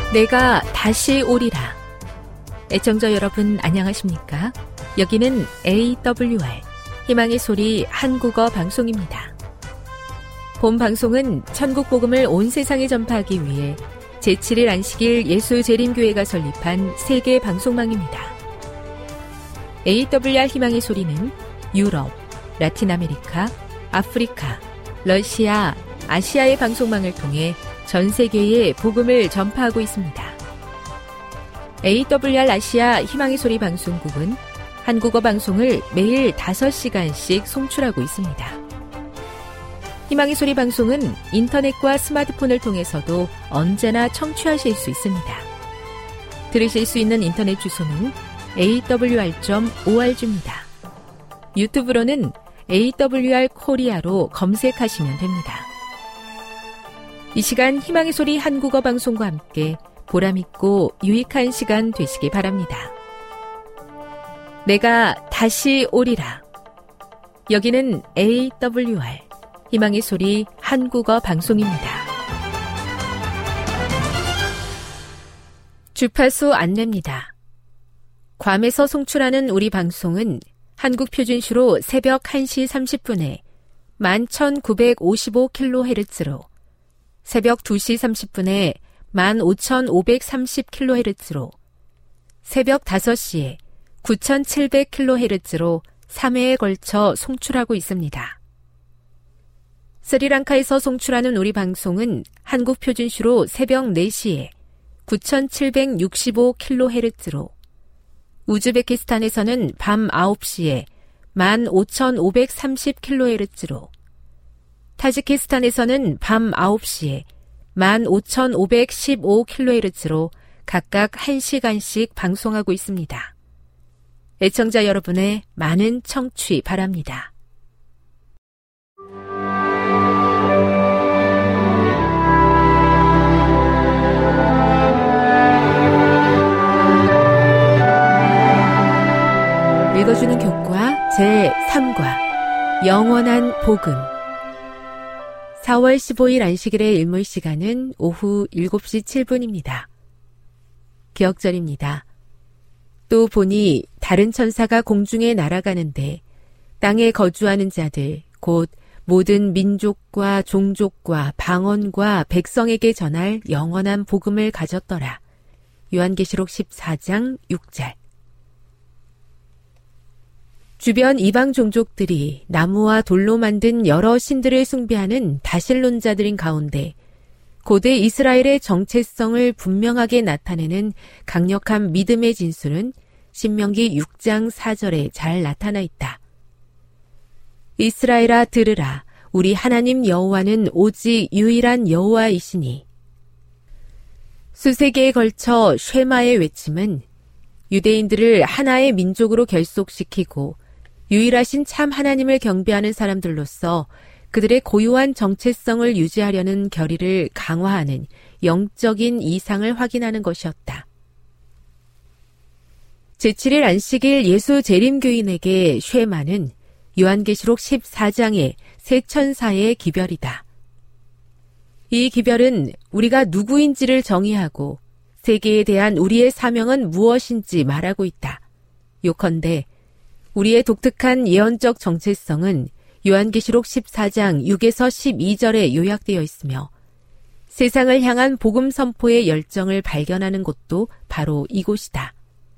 내가 다시 오리라. 애청자 여러분 안녕하십니까? 여기는 AWR 희망의 소리 한국어 방송입니다. 본 방송은 천국 복음을 온 세상에 전파하기 위해 제7일 안식일 예수재림교회가 설립한 세계 방송망입니다. AWR 희망의 소리는 유럽, 라틴 아메리카, 아프리카, 러시아, 아시아의 방송망을 통해 전 세계에 복음을 전파하고 있습니다. AWR 아시아 희망의 소리 방송국은 한국어 방송을 매일 5시간씩 송출하고 있습니다. 희망의 소리 방송은 인터넷과 스마트폰을 통해서도 언제나 청취하실 수 있습니다. 들으실 수 있는 인터넷 주소는 awr.org입니다. 유튜브로는 AWR 코리아로 검색하시면 됩니다. 이 시간 희망의 소리 한국어 방송과 함께 보람있고 유익한 시간 되시기 바랍니다. 내가 다시 오리라. 여기는 AWR 희망의 소리 한국어 방송입니다. 주파수 안내입니다. 괌에서 송출하는 우리 방송은 한국 표준시로 새벽 1시 30분에 11,955kHz로 새벽 2시 30분에 15,530kHz로 새벽 5시에 9,700kHz로 3회에 걸쳐 송출하고 있습니다. 스리랑카에서 송출하는 우리 방송은 한국 표준시로 새벽 4시에 9,765kHz로 우즈베키스탄에서는 밤 9시에 15,530kHz로 타지키스탄에서는 밤 9시에 15,515kHz로 각각 1시간씩 방송하고 있습니다. 애청자 여러분의 많은 청취 바랍니다. 읽어주는 교과 제3과 영원한 복음 4월 15일 안식일의 일몰 시간은 오후 7시 7분입니다. 기억절입니다. 또 보니 다른 천사가 공중에 날아가는데 땅에 거주하는 자들 곧 모든 민족과 종족과 방언과 백성에게 전할 영원한 복음을 가졌더라. 요한계시록 14장 6절. 주변 이방 종족들이 나무와 돌로 만든 여러 신들을 숭배하는 다실론자들인 가운데 고대 이스라엘의 정체성을 분명하게 나타내는 강력한 믿음의 진수는 신명기 6장 4절에 잘 나타나 있다. 이스라엘아 들으라. 우리 하나님 여호와는 오직 유일한 여호와이시니. 수세기에 걸쳐 쉐마의 외침은 유대인들을 하나의 민족으로 결속시키고 유일하신 참 하나님을 경배하는 사람들로서 그들의 고유한 정체성을 유지하려는 결의를 강화하는 영적인 이상을 확인하는 것이었다. 제7일 안식일 예수 재림교인에게 쉐마는 요한계시록 14장의 세 천사의 기별이다. 이 기별은 우리가 누구인지를 정의하고 세계에 대한 우리의 사명은 무엇인지 말하고 있다. 요컨대 우리의 독특한 예언적 정체성은 요한계시록 14장 6에서 12절에 요약되어 있으며 세상을 향한 복음 선포의 열정을 발견하는 곳도 바로 이곳이다.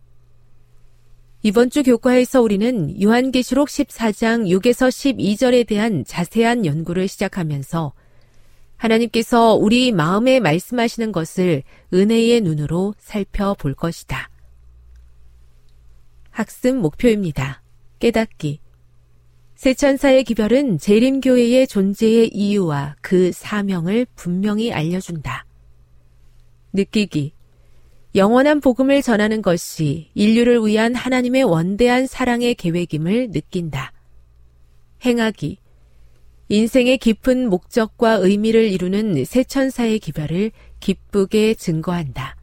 이번 주 교과에서 우리는 요한계시록 14장 6에서 12절에 대한 자세한 연구를 시작하면서 하나님께서 우리 마음에 말씀하시는 것을 은혜의 눈으로 살펴볼 것이다. 학습 목표입니다. 깨닫기. 세 천사의 기별은 재림교회의 존재의 이유와 그 사명을 분명히 알려준다. 느끼기. 영원한 복음을 전하는 것이 인류를 위한 하나님의 원대한 사랑의 계획임을 느낀다. 행하기. 인생의 깊은 목적과 의미를 이루는 세 천사의 기별을 기쁘게 증거한다.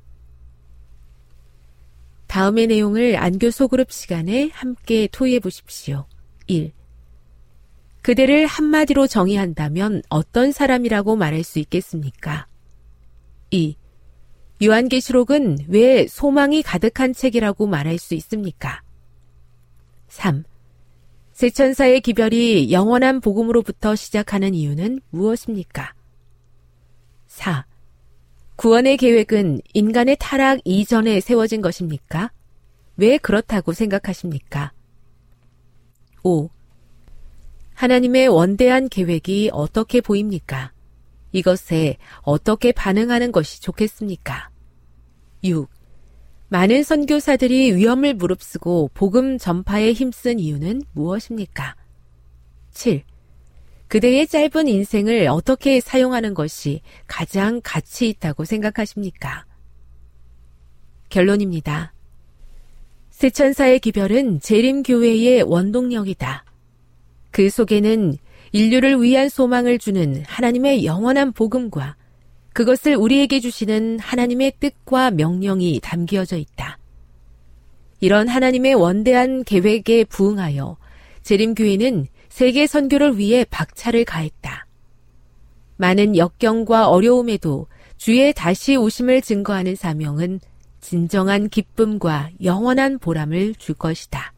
다음의 내용을 안교 소그룹 시간에 함께 토의해 보십시오. 1. 그대를 한마디로 정의한다면 어떤 사람이라고 말할 수 있겠습니까? 2. 요한계시록은 왜 소망이 가득한 책이라고 말할 수 있습니까? 3. 새 천사의 기별이 영원한 복음으로부터 시작하는 이유는 무엇입니까? 4. 구원의 계획은 인간의 타락 이전에 세워진 것입니까? 왜 그렇다고 생각하십니까? 5. 하나님의 원대한 계획이 어떻게 보입니까? 이것에 어떻게 반응하는 것이 좋겠습니까? 6. 많은 선교사들이 위험을 무릅쓰고 복음 전파에 힘쓴 이유는 무엇입니까? 7. 그대의 짧은 인생을 어떻게 사용하는 것이 가장 가치 있다고 생각하십니까? 결론입니다. 새 천사의 기별은 재림교회의 원동력이다. 그 속에는 인류를 위한 소망을 주는 하나님의 영원한 복음과 그것을 우리에게 주시는 하나님의 뜻과 명령이 담겨져 있다. 이런 하나님의 원대한 계획에 부응하여 재림교회는 세계 선교를 위해 박차를 가했다. 많은 역경과 어려움에도 주의 다시 오심을 증거하는 사명은 진정한 기쁨과 영원한 보람을 줄 것이다.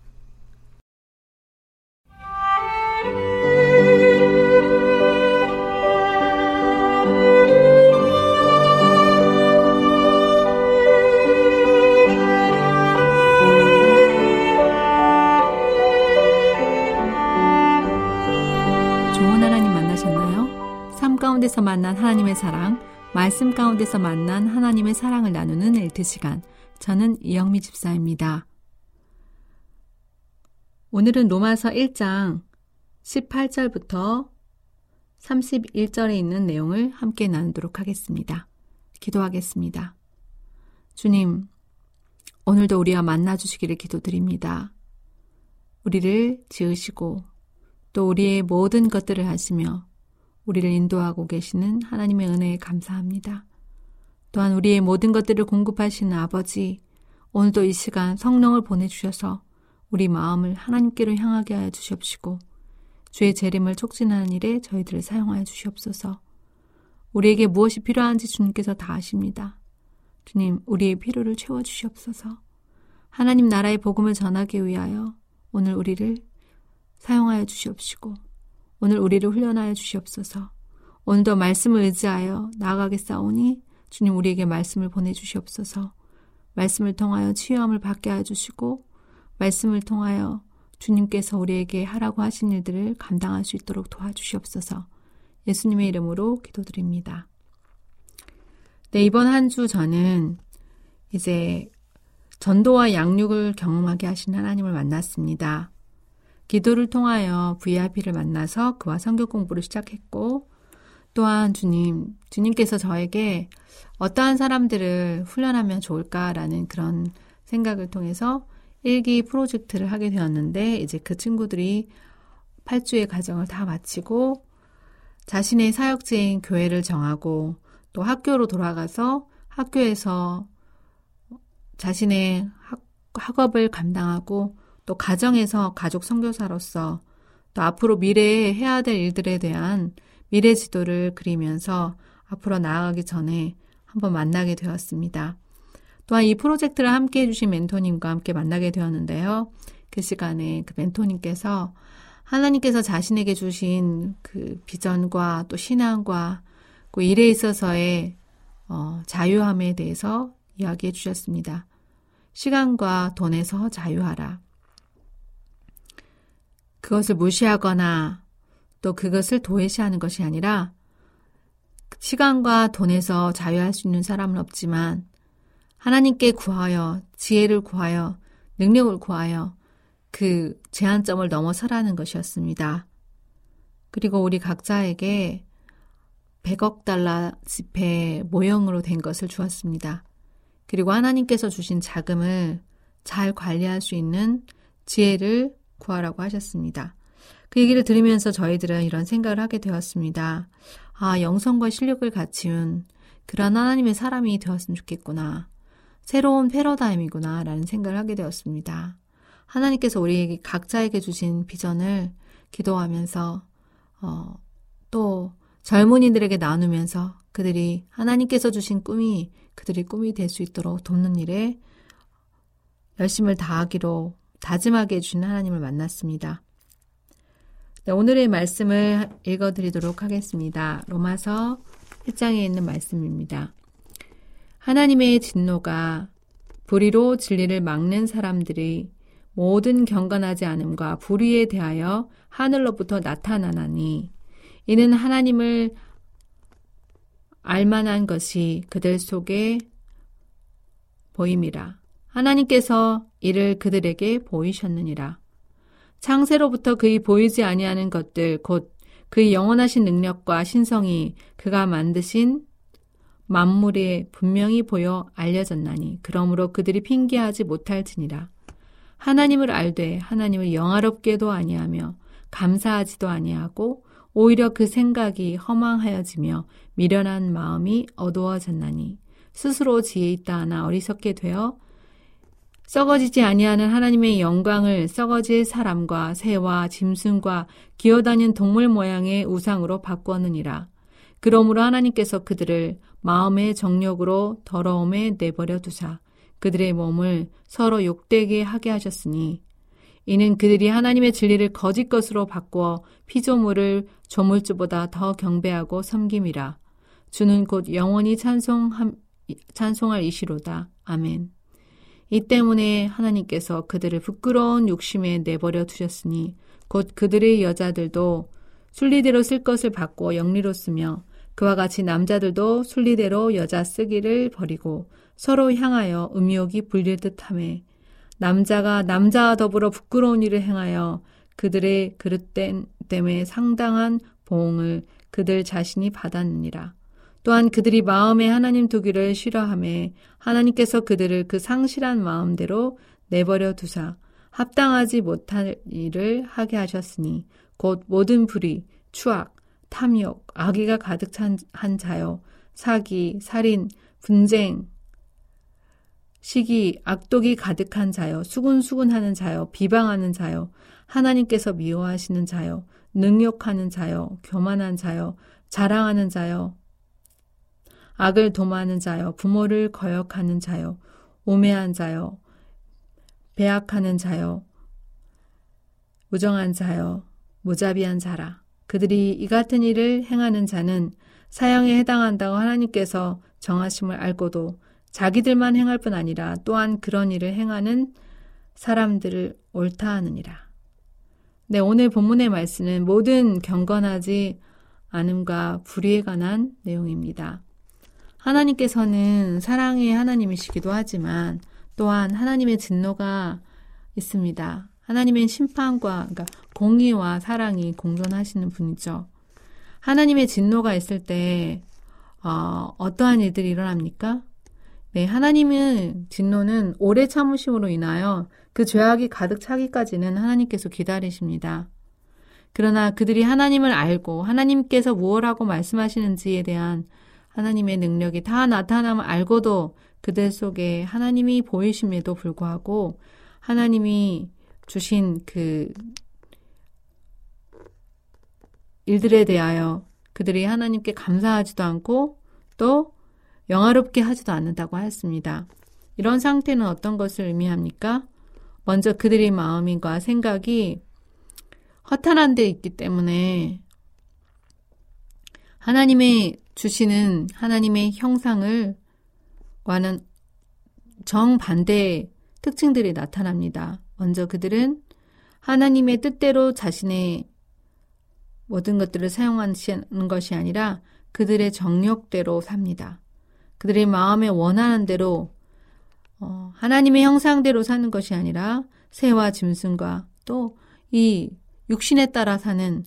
삶 가운데서 만난 하나님의 사랑, 말씀 가운데서 만난 하나님의 사랑을 나누는 엘트 시간. 저는 이영미 집사입니다. 오늘은 로마서 1장 18절부터 31절에 있는 내용을 함께 나누도록 하겠습니다. 기도하겠습니다. 주님, 오늘도 우리와 만나주시기를 기도드립니다. 우리를 지으시고 또 우리의 모든 것들을 하시며 우리를 인도하고 계시는 하나님의 은혜에 감사합니다. 또한 우리의 모든 것들을 공급하시는 아버지, 오늘도 이 시간 성령을 보내주셔서 우리 마음을 하나님께로 향하게 하여 주시옵시고 주의 재림을 촉진하는 일에 저희들을 사용하여 주시옵소서. 우리에게 무엇이 필요한지 주님께서 다 아십니다. 주님, 우리의 필요를 채워주시옵소서. 하나님 나라의 복음을 전하기 위하여 오늘 우리를 사용하여 주시옵시고 오늘 우리를 훈련하여 주시옵소서. 오늘도 말씀을 의지하여 나아가겠사오니 주님 우리에게 말씀을 보내주시옵소서. 말씀을 통하여 치유함을 받게 하여 주시고 말씀을 통하여 주님께서 우리에게 하라고 하신 일들을 감당할 수 있도록 도와주시옵소서. 예수님의 이름으로 기도드립니다. 네, 이번 한 주 저는 이제 전도와 양육을 경험하게 하신 하나님을 만났습니다. 기도를 통하여 VIP를 만나서 그와 성경 공부를 시작했고 또한 주님께서 저에게 어떠한 사람들을 훈련하면 좋을까라는 그런 생각을 통해서 일기 프로젝트를 하게 되었는데 이제 그 친구들이 8주의 과정을 다 마치고 자신의 사역지인 교회를 정하고 또 학교로 돌아가서 학교에서 자신의 학업을 감당하고 또 가정에서 가족 선교사로서 또 앞으로 미래에 해야 될 일들에 대한 미래 지도를 그리면서 앞으로 나아가기 전에 한번 만나게 되었습니다. 또한 이 프로젝트를 함께 해주신 멘토님과 함께 만나게 되었는데요. 그 시간에 그 멘토님께서 하나님께서 자신에게 주신 그 비전과 또 신앙과 그 일에 있어서의 자유함에 대해서 이야기해 주셨습니다. 시간과 돈에서 자유하라. 그것을 무시하거나 또 그것을 도외시하는 것이 아니라 시간과 돈에서 자유할 수 있는 사람은 없지만 하나님께 구하여 지혜를 구하여 능력을 구하여 그 제한점을 넘어서라는 것이었습니다. 그리고 우리 각자에게 100억 달러 지폐 모형으로 된 것을 주었습니다. 그리고 하나님께서 주신 자금을 잘 관리할 수 있는 지혜를 구하라고 하셨습니다. 그 얘기를 들으면서 저희들은 이런 생각을 하게 되었습니다. 아, 영성과 실력을 갖춘 그런 하나님의 사람이 되었으면 좋겠구나. 새로운 패러다임이구나 라는 생각을 하게 되었습니다. 하나님께서 우리에게 각자에게 주신 비전을 기도하면서 또 젊은이들에게 나누면서 그들이 하나님께서 주신 꿈이 그들이 꿈이 될 수 있도록 돕는 일에 열심을 다하기로 다짐하게 해주신 하나님을 만났습니다. 네, 오늘의 말씀을 읽어드리도록 하겠습니다. 로마서 1장에 있는 말씀입니다. 하나님의 진노가 불의로 진리를 막는 사람들이 모든 경건하지 않음과 불의에 대하여 하늘로부터 나타나나니 이는 하나님을 알만한 것이 그들 속에 보임이라. 하나님께서 이를 그들에게 보이셨느니라. 창세로부터 그의 보이지 아니하는 것들 곧 그의 영원하신 능력과 신성이 그가 만드신 만물에 분명히 보여 알려졌나니 그러므로 그들이 핑계하지 못할지니라. 하나님을 알되 하나님을 영화롭게도 아니하며 감사하지도 아니하고 오히려 그 생각이 허망하여지며 미련한 마음이 어두워졌나니 스스로 지혜 있다 하나 어리석게 되어 썩어지지 아니하는 하나님의 영광을 썩어질 사람과 새와 짐승과 기어다니는 동물 모양의 우상으로 바꾸었느니라. 그러므로 하나님께서 그들을 마음의 정욕으로 더러움에 내버려 두사 그들의 몸을 서로 욕되게 하게 하셨으니 이는 그들이 하나님의 진리를 거짓 것으로 바꾸어 피조물을 조물주보다 더 경배하고 섬김이라. 주는 곧 영원히 찬송할 이시로다. 아멘. 이 때문에 하나님께서 그들을 부끄러운 욕심에 내버려 두셨으니 곧 그들의 여자들도 순리대로 쓸 것을 바꾸어 영리로 쓰며 그와 같이 남자들도 순리대로 여자 쓰기를 버리고 서로 향하여 음욕이 불릴 듯하매 남자가 남자와 더불어 부끄러운 일을 행하여 그들의 그릇됨에 상당한 보응을 그들 자신이 받았느니라. 또한 그들이 마음에 하나님 두기를 싫어하매 하나님께서 그들을 그 상실한 마음대로 내버려 두사 합당하지 못할 일을 하게 하셨으니 곧 모든 불의, 추악, 탐욕, 악의가 가득 찬 자요, 사기, 살인, 분쟁, 시기, 악독이 가득한 자요, 수군수군하는 자요, 비방하는 자요, 하나님께서 미워하시는 자요, 능욕하는 자요, 교만한 자요, 자랑하는 자요, 악을 도모하는 자요, 부모를 거역하는 자요, 우매한 자요, 배악하는 자요, 무정한 자요, 무자비한 자라. 그들이 이 같은 일을 행하는 자는 사형에 해당한다고 하나님께서 정하심을 알고도 자기들만 행할 뿐 아니라 또한 그런 일을 행하는 사람들을 옳다 하느니라. 네, 오늘 본문의 말씀은 모든 경건하지 않음과 불의에 관한 내용입니다. 하나님께서는 사랑의 하나님이시기도 하지만 또한 하나님의 진노가 있습니다. 하나님의 심판과 그러니까 공의와 사랑이 공존하시는 분이죠. 하나님의 진노가 있을 때 어떠한 일들이 일어납니까? 네, 하나님의 진노는 오래 참으심으로 인하여 그 죄악이 가득 차기까지는 하나님께서 기다리십니다. 그러나 그들이 하나님을 알고 하나님께서 무엇라고 말씀하시는지에 대한 하나님의 능력이 다 나타남을 알고도 그들 속에 하나님이 보이심에도 불구하고 하나님이 주신 그 일들에 대하여 그들이 하나님께 감사하지도 않고 또 영화롭게 하지도 않는다고 하였습니다. 이런 상태는 어떤 것을 의미합니까? 먼저 그들의 마음과 생각이 허탄한 데 있기 때문에 하나님의 주시는 하나님의 형상을 과는 정반대의 특징들이 나타납니다. 먼저 그들은 하나님의 뜻대로 자신의 모든 것들을 사용하는 것이 아니라 그들의 정욕대로 삽니다. 그들의 마음에 원하는 대로 하나님의 형상대로 사는 것이 아니라 새와 짐승과 또 이 육신에 따라 사는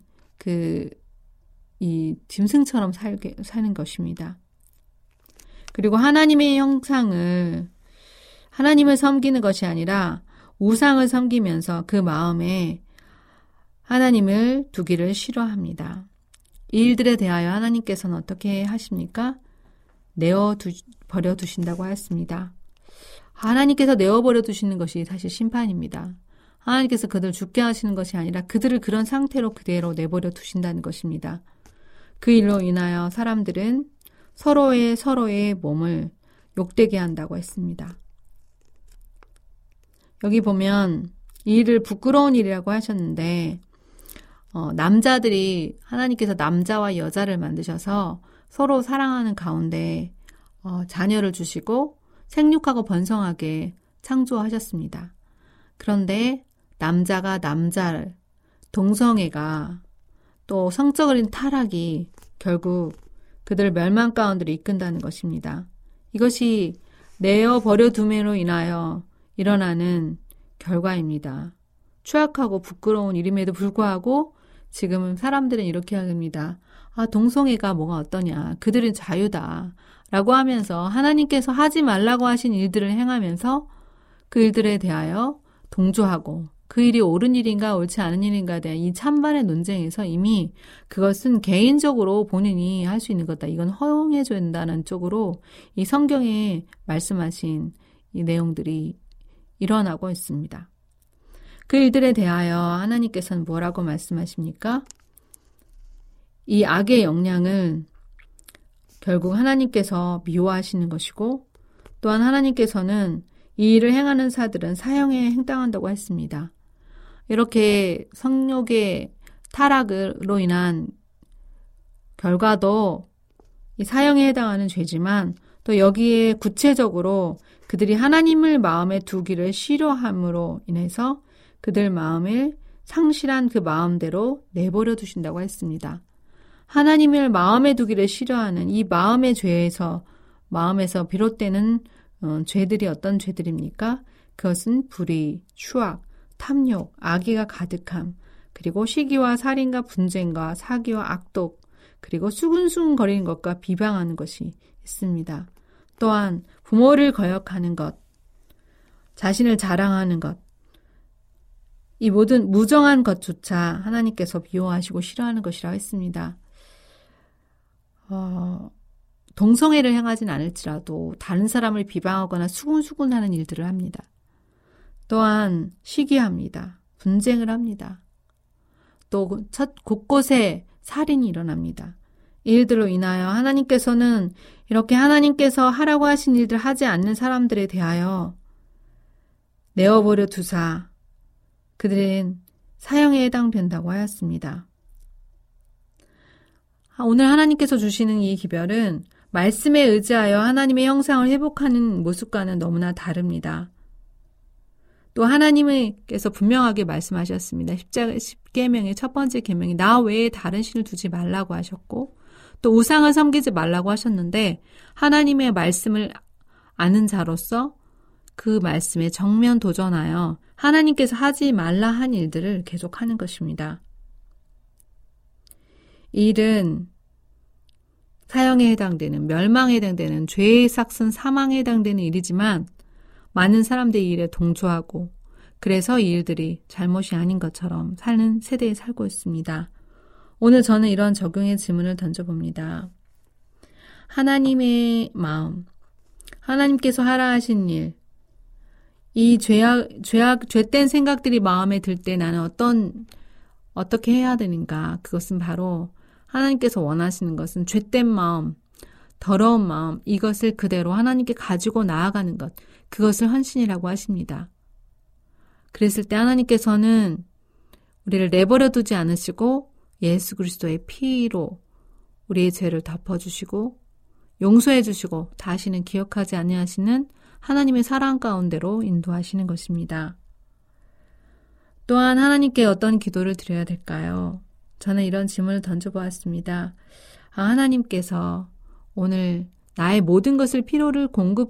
이 짐승처럼 사는 것입니다. 그리고 하나님의 형상을 하나님을 섬기는 것이 아니라 우상을 섬기면서 그 마음에 하나님을 두기를 싫어합니다. 이 일들에 대하여 하나님께서는 어떻게 하십니까? 버려 두신다고 하였습니다. 하나님께서 내어버려 두시는 것이 사실 심판입니다. 하나님께서 그들을 죽게 하시는 것이 아니라 그들을 그런 상태로 그대로 내버려 두신다는 것입니다. 그 일로 인하여 사람들은 서로의 몸을 욕되게 한다고 했습니다. 여기 보면 이 일을 부끄러운 일이라고 하셨는데 남자들이 하나님께서 남자와 여자를 만드셔서 서로 사랑하는 가운데 자녀를 주시고 생육하고 번성하게 창조하셨습니다. 그런데 남자가 남자를, 동성애가 또 성적인 타락이 결국 그들을 멸망 가운데로 이끈다는 것입니다. 이것이 내어버려 둠으로 인하여 일어나는 결과입니다. 추악하고 부끄러운 일임에도 불구하고 지금은 사람들은 이렇게 합니다. 동성애가 뭐가 어떠냐. 그들은 자유다. 라고 하면서 하나님께서 하지 말라고 하신 일들을 행하면서 그 일들에 대하여 동조하고 그 일이 옳은 일인가 옳지 않은 일인가에 대한 이 찬반의 논쟁에서 이미 그것은 개인적으로 본인이 할 수 있는 거다. 이건 허용해줘야 된다는 쪽으로 이 성경에 말씀하신 이 내용들이 일어나고 있습니다. 그 일들에 대하여 하나님께서는 뭐라고 말씀하십니까? 이 악의 영향을 결국 하나님께서 미워하시는 것이고 또한 하나님께서는 이 일을 행하는 자들은 사형에 행당한다고 했습니다. 이렇게 성욕의 타락으로 인한 결과도 이 사형에 해당하는 죄지만 또 여기에 구체적으로 그들이 하나님을 마음에 두기를 싫어함으로 인해서 그들 마음을 상실한 그 마음대로 내버려 두신다고 했습니다. 하나님을 마음에 두기를 싫어하는 이 마음의 마음에서 비롯되는 죄들이 어떤 죄들입니까? 그것은 불의, 추악, 탐욕, 악의가 가득함, 그리고 시기와 살인과 분쟁과 사기와 악독, 그리고 수근수근거리는 것과 비방하는 것이 있습니다. 또한 부모를 거역하는 것, 자신을 자랑하는 것, 이 모든 무정한 것조차 하나님께서 미워하시고 싫어하는 것이라고 했습니다. 동성애를 행하진 않을지라도 다른 사람을 비방하거나 수군수군하는 일들을 합니다. 또한 시기합니다. 분쟁을 합니다. 또 곳곳에 살인이 일어납니다. 이 일들로 인하여 하나님께서는 이렇게 하나님께서 하라고 하신 일들 하지 않는 사람들에 대하여 내어버려 두사 그들은 사형에 해당된다고 하였습니다. 오늘 하나님께서 주시는 이 기별은 말씀에 의지하여 하나님의 형상을 회복하는 모습과는 너무나 다릅니다. 또 하나님께서 분명하게 말씀하셨습니다. 10계명의 첫 번째 계명이 나 외에 다른 신을 두지 말라고 하셨고 또 우상을 섬기지 말라고 하셨는데 하나님의 말씀을 아는 자로서 그 말씀에 정면 도전하여 하나님께서 하지 말라 한 일들을 계속하는 것입니다. 이 일은 사형에 해당되는, 멸망에 해당되는, 죄의 삭슨 사망에 해당되는 일이지만 많은 사람들이 이 일에 동조하고 그래서 이 일들이 잘못이 아닌 것처럼 사는 세대에 살고 있습니다. 오늘 저는 이런 적용의 질문을 던져봅니다. 하나님의 마음, 하나님께서 하라 하신 일, 이 죄된 생각들이 마음에 들 때 나는 어떻게 해야 되는가? 그것은 바로 하나님께서 원하시는 것은 죄된 마음, 더러운 마음, 이것을 그대로 하나님께 가지고 나아가는 것, 그것을 헌신이라고 하십니다. 그랬을 때 하나님께서는 우리를 내버려 두지 않으시고 예수 그리스도의 피로 우리의 죄를 덮어주시고 용서해 주시고 다시는 기억하지 아니하시는 하나님의 사랑 가운데로 인도하시는 것입니다. 또한 하나님께 어떤 기도를 드려야 될까요? 저는 이런 질문을 던져보았습니다. 하나님께서 오늘 나의 모든 것을 필요를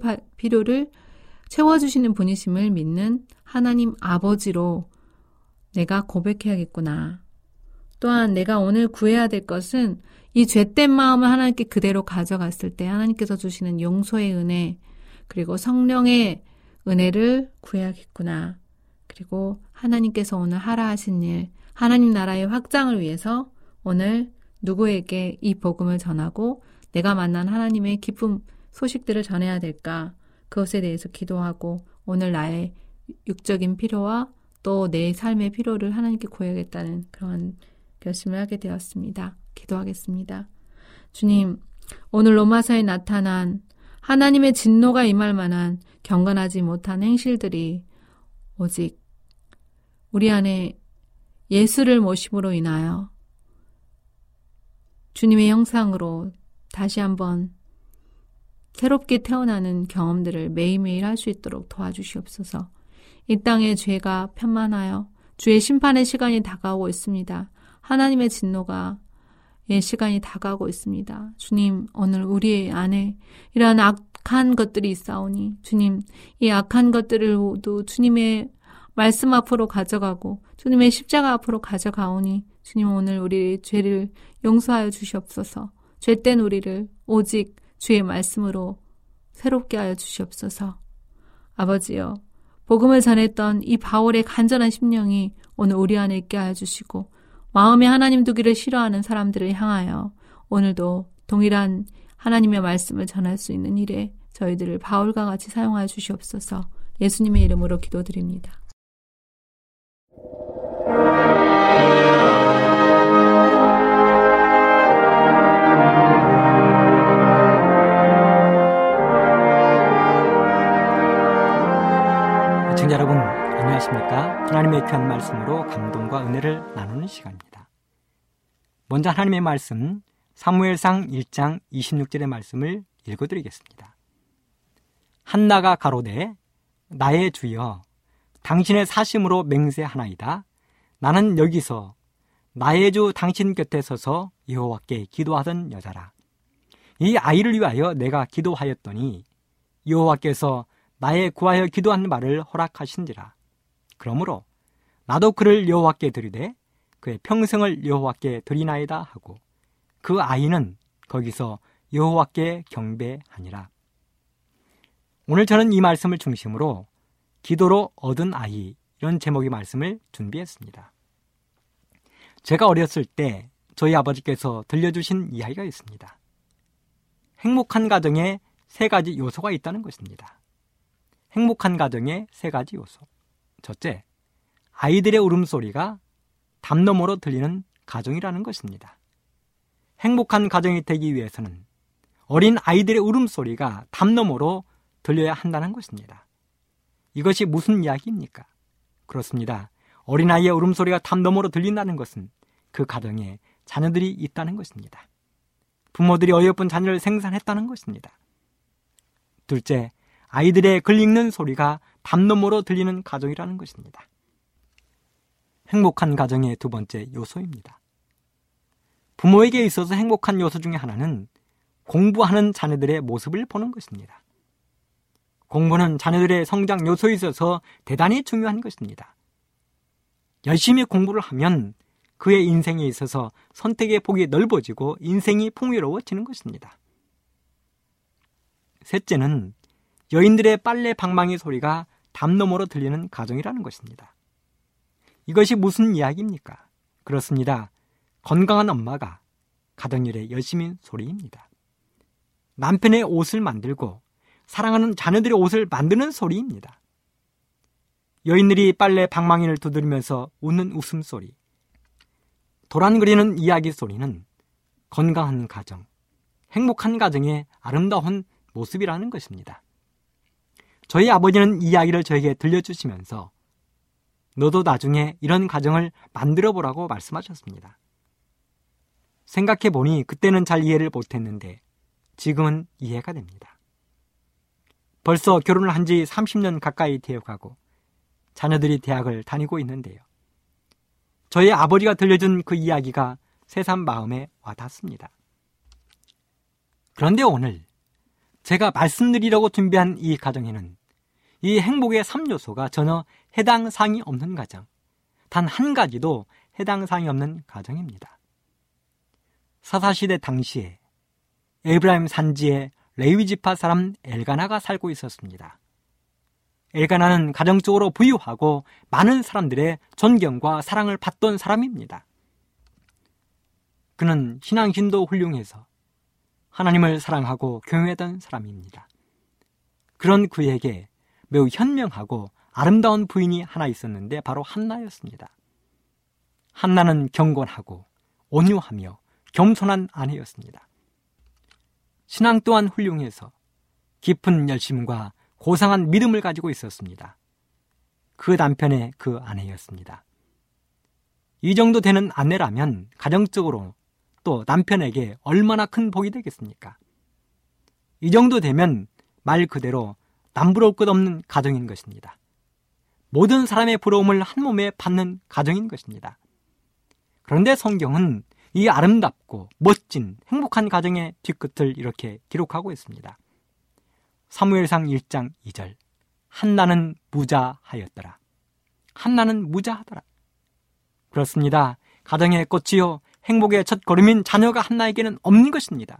채워주시는 분이심을 믿는 하나님 아버지로 내가 고백해야겠구나. 또한 내가 오늘 구해야 될 것은 이 죄된 마음을 하나님께 그대로 가져갔을 때 하나님께서 주시는 용서의 은혜 그리고 성령의 은혜를 구해야겠구나. 그리고 하나님께서 오늘 하라 하신 일, 하나님 나라의 확장을 위해서 오늘 누구에게 이 복음을 전하고 내가 만난 하나님의 기쁨 소식들을 전해야 될까? 그것에 대해서 기도하고 오늘 나의 육적인 필요와 또 내 삶의 필요를 하나님께 구해야겠다는 그런 결심을 하게 되었습니다. 기도하겠습니다. 주님, 오늘 로마서에 나타난 하나님의 진노가 임할 만한 경건하지 못한 행실들이 오직 우리 안에 예수를 모심으로 인하여 주님의 형상으로 다시 한번 새롭게 태어나는 경험들을 매일매일 할 수 있도록 도와주시옵소서. 이 땅에 죄가 편만하여 주의 심판의 시간이 다가오고 있습니다. 하나님의 진노가 시간이 다가오고 있습니다. 주님, 오늘 우리 안에 이러한 악한 것들이 있사오니 주님, 이 악한 것들을 모두 주님의 말씀 앞으로 가져가고 주님의 십자가 앞으로 가져가오니 주님, 오늘 우리 죄를 용서하여 주시옵소서. 죄된 우리를 오직 주의 말씀으로 새롭게 하여 주시옵소서. 아버지여, 복음을 전했던 이 바울의 간절한 심령이 오늘 우리 안에 있게 하여 주시고 마음에 하나님 두기를 싫어하는 사람들을 향하여 오늘도 동일한 하나님의 말씀을 전할 수 있는 일에 저희들을 바울과 같이 사용하여 주시옵소서. 예수님의 이름으로 기도드립니다. 시청자 여러분, 안녕하십니까? 하나님의 귀한 말씀으로 감동과 은혜를 나누는 시간입니다. 먼저 하나님의 말씀 사무엘상 1장 26절의 말씀을 읽어드리겠습니다. 한나가 가로되 나의 주여 당신의 사심으로 맹세하나이다. 나는 여기서 나의 주 당신 곁에 서서 여호와께 기도하던 여자라. 이 아이를 위하여 내가 기도하였더니 여호와께서 나의 구하여 기도한 말을 허락하신지라. 그러므로 나도 그를 여호와께 드리되 그의 평생을 여호와께 드리나이다 하고 그 아이는 거기서 여호와께 경배하니라. 오늘 저는 이 말씀을 중심으로 기도로 얻은 아이, 이런 제목의 말씀을 준비했습니다. 제가 어렸을 때 저희 아버지께서 들려주신 이야기가 있습니다. 행복한 가정에 3가지 요소가 있다는 것입니다. 행복한 가정의 3가지 요소. 첫째, 아이들의 울음소리가 담 너머로 들리는 가정이라는 것입니다. 행복한 가정이 되기 위해서는 어린 아이들의 울음소리가 담 너머로 들려야 한다는 것입니다. 이것이 무슨 이야기입니까? 그렇습니다. 어린아이의 울음소리가 담 너머로 들린다는 것은 그 가정에 자녀들이 있다는 것입니다. 부모들이 어여쁜 자녀를 생산했다는 것입니다. 둘째, 아이들의 글 읽는 소리가 담 너머로 들리는 가정이라는 것입니다. 행복한 가정의 2번째 요소입니다. 부모에게 있어서 행복한 요소 중에 하나는 공부하는 자녀들의 모습을 보는 것입니다. 공부는 자녀들의 성장 요소에 있어서 대단히 중요한 것입니다. 열심히 공부를 하면 그의 인생에 있어서 선택의 폭이 넓어지고 인생이 풍요로워지는 것입니다. 셋째는 여인들의 빨래 방망이 소리가 담 너머로 들리는 가정이라는 것입니다. 이것이 무슨 이야기입니까? 그렇습니다. 건강한 엄마가 가정일에 열심히 소리입니다. 남편의 옷을 만들고 사랑하는 자녀들의 옷을 만드는 소리입니다. 여인들이 빨래 방망이를 두드리면서 웃는 웃음소리, 도란거리는 이야기 소리는 건강한 가정, 행복한 가정의 아름다운 모습이라는 것입니다. 저희 아버지는 이 이야기를 저에게 들려주시면서 너도 나중에 이런 가정을 만들어보라고 말씀하셨습니다. 생각해보니 그때는 잘 이해를 못했는데 지금은 이해가 됩니다. 벌써 결혼을 한 지 30년 가까이 되어가고 자녀들이 대학을 다니고 있는데요. 저희 아버지가 들려준 그 이야기가 새삼 마음에 와닿습니다. 그런데 오늘 제가 말씀드리려고 준비한 이 가정에는 이 행복의 3요소가 전혀 해당 사항이 없는 가정, 단 한 가지도 해당 사항이 없는 가정입니다. 사사시대 당시에 에브라임 산지에 레위지파 사람 엘가나가 살고 있었습니다. 엘가나는 가정적으로 부유하고 많은 사람들의 존경과 사랑을 받던 사람입니다. 그는 신앙심도 훌륭해서 하나님을 사랑하고 경외했던 사람입니다. 그런 그에게 매우 현명하고 아름다운 부인이 하나 있었는데 바로 한나였습니다. 한나는 경건하고 온유하며 겸손한 아내였습니다. 신앙 또한 훌륭해서 깊은 열심과 고상한 믿음을 가지고 있었습니다. 그 남편의 그 아내였습니다. 이 정도 되는 아내라면 가정적으로 또 남편에게 얼마나 큰 복이 되겠습니까? 이 정도 되면 말 그대로 남부러울 것 없는 가정인 것입니다. 모든 사람의 부러움을 한 몸에 받는 가정인 것입니다. 그런데 성경은 이 아름답고 멋진 행복한 가정의 뒤끝을 이렇게 기록하고 있습니다. 사무엘상 1장 2절 한나는 무자하였더라. 한나는 무자하더라. 그렇습니다. 가정의 꽃이요 행복의 첫걸음인 자녀가 한나에게는 없는 것입니다.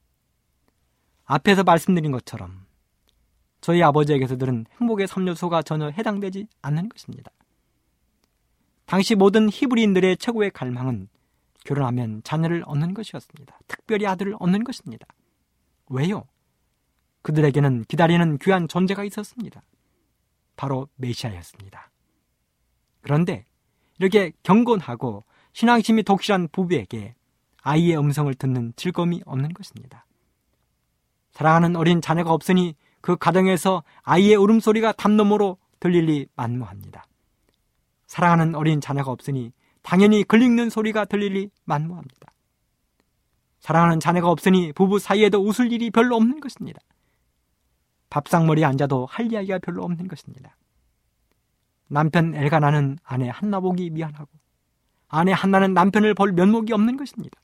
앞에서 말씀드린 것처럼 저희 아버지에게서 들은 행복의 3요소가 전혀 해당되지 않는 것입니다. 당시 모든 히브리인들의 최고의 갈망은 결혼하면 자녀를 얻는 것이었습니다. 특별히 아들을 얻는 것입니다. 왜요? 그들에게는 기다리는 귀한 존재가 있었습니다. 바로 메시아였습니다. 그런데 이렇게 경건하고 신앙심이 독실한 부부에게 아이의 음성을 듣는 즐거움이 없는 것입니다. 사랑하는 어린 자녀가 없으니 그 가정에서 아이의 울음소리가 담너머로 들리리 만무합니다. 사랑하는 어린 자녀가 없으니 당연히 글 읽는 소리가 들리리 만무합니다. 사랑하는 자녀가 없으니 부부 사이에도 웃을 일이 별로 없는 것입니다. 밥상머리에 앉아도 할 이야기가 별로 없는 것입니다. 남편 엘가나는 아내 한나 보기 미안하고 아내 한나는 남편을 볼 면목이 없는 것입니다.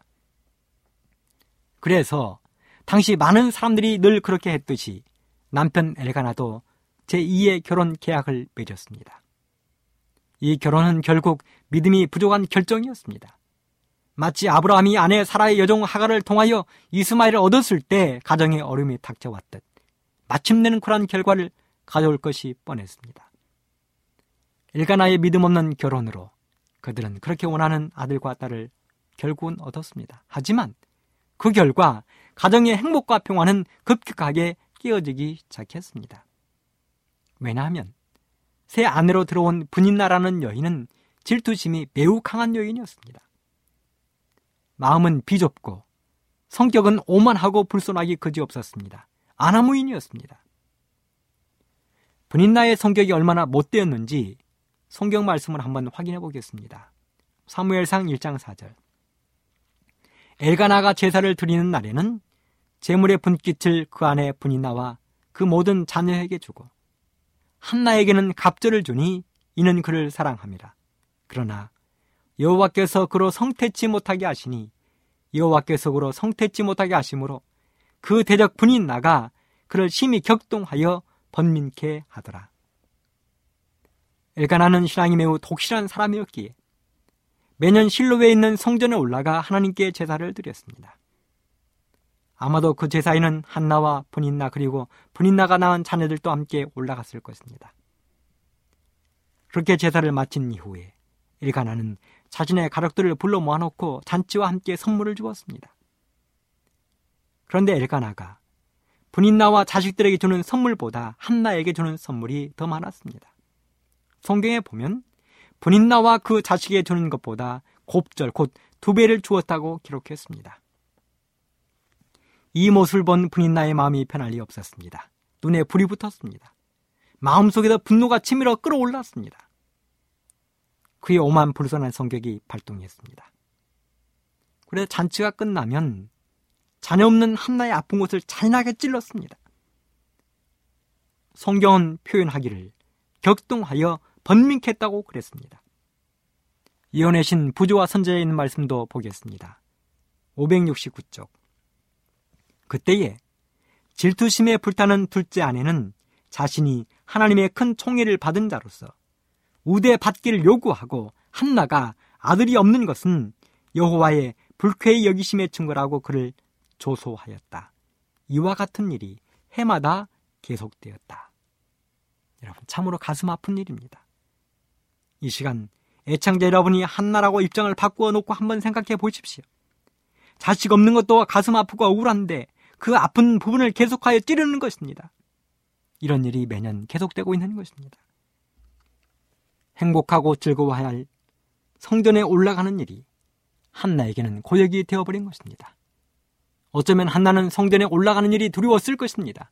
그래서 당시 많은 사람들이 늘 그렇게 했듯이 남편 엘가나도 제2의 결혼 계약을 맺었습니다. 이 결혼은 결국 믿음이 부족한 결정이었습니다. 마치 아브라함이 아내 사라의 여종 하갈을 통하여 이스마엘을 얻었을 때 가정의 어려움이 닥쳐왔듯 마침내는 그러한 결과를 가져올 것이 뻔했습니다. 엘가나의 믿음 없는 결혼으로 그들은 그렇게 원하는 아들과 딸을 결국은 얻었습니다. 하지만 그 결과 가정의 행복과 평화는 급격하게 깨어지기 시작했습니다. 왜냐하면 새 아내로 들어온 분인나라는 여인은 질투심이 매우 강한 여인이었습니다. 마음은 비좁고 성격은 오만하고 불손하기 그지없었습니다. 아나무인이었습니다. 분인나의 성격이 얼마나 못되었는지 성경 말씀을 한번 확인해 보겠습니다. 사무엘상 1장 4절 엘가나가 제사를 드리는 날에는 제물의 분깃을 그 아내 분인나와 그 모든 자녀에게 주고 한나에게는 갑절을 주니 이는 그를 사랑함이라. 그러나 여호와께서 그로 성태치 못하게 하시니 여호와께서 그로 성태치 못하게 하심으로 그 대적 분인나가 그를 심히 격동하여 번민케 하더라. 엘가나는 신앙이 매우 독실한 사람이었기에 매년 실로에 있는 성전에 올라가 하나님께 제사를 드렸습니다. 아마도 그 제사에는 한나와 분인나 그리고 분인나가 낳은 자녀들도 함께 올라갔을 것입니다. 그렇게 제사를 마친 이후에 엘가나는 자신의 가족들을 불러 모아놓고 잔치와 함께 선물을 주었습니다. 그런데 엘가나가 분인나와 자식들에게 주는 선물보다 한나에게 주는 선물이 더 많았습니다. 성경에 보면 분인나와 그 자식에게 주는 것보다 곱절 곧 2배를 주었다고 기록했습니다. 이 모습을 본 분인나의 마음이 편할 리 없었습니다. 눈에 불이 붙었습니다. 마음속에서 분노가 치밀어 끌어올랐습니다. 그의 오만 불손한 성격이 발동했습니다. 그래서 잔치가 끝나면 자녀 없는 한나의 아픈 곳을 잔인하게 찔렀습니다. 성경은 표현하기를 격동하여 번민케했다고 그랬습니다. 예언의 신 부조와 선지자에 있는 말씀도 보겠습니다. 569쪽 그때에 질투심에 불타는 둘째 아내는 자신이 하나님의 큰 총애를 받은 자로서 우대 받기를 요구하고 한나가 아들이 없는 것은 여호와의 불쾌히 여기심의 증거라고 그를 조소하였다. 이와 같은 일이 해마다 계속되었다. 여러분 참으로 가슴 아픈 일입니다. 이 시간 애청자 여러분이 한나라고 입장을 바꾸어 놓고 한번 생각해 보십시오. 자식 없는 것도 가슴 아프고 억울한데 그 아픈 부분을 계속하여 찌르는 것입니다. 이런 일이 매년 계속되고 있는 것입니다. 행복하고 즐거워해야 할 성전에 올라가는 일이 한나에게는 고역이 되어버린 것입니다. 어쩌면 한나는 성전에 올라가는 일이 두려웠을 것입니다.